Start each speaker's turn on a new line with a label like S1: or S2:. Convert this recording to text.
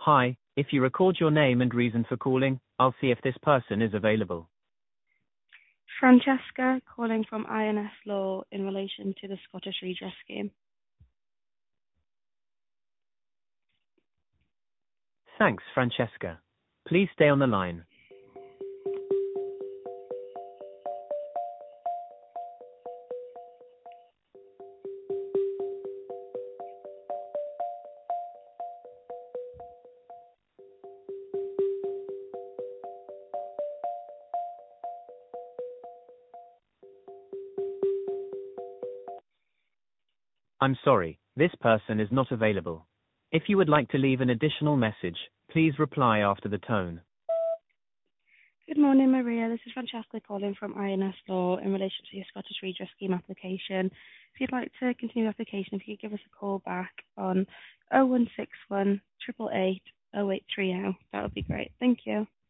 S1: Hi, if you record your name and reason for calling, I'll see if this person is available.
S2: Francesca calling from INS Law in relation to the Scottish Redress Scheme.
S1: Thanks, Francesca. Please stay on the line. I'm sorry, this person is not available. If you would like to leave an additional message, please reply after the tone.
S2: Good morning, Maria. This is Francesca calling from INS Law in relation to your Scottish Redress Scheme application. If you'd like to continue the application, if you could give us a call back on 0161 888 0830, that would be great. Thank you.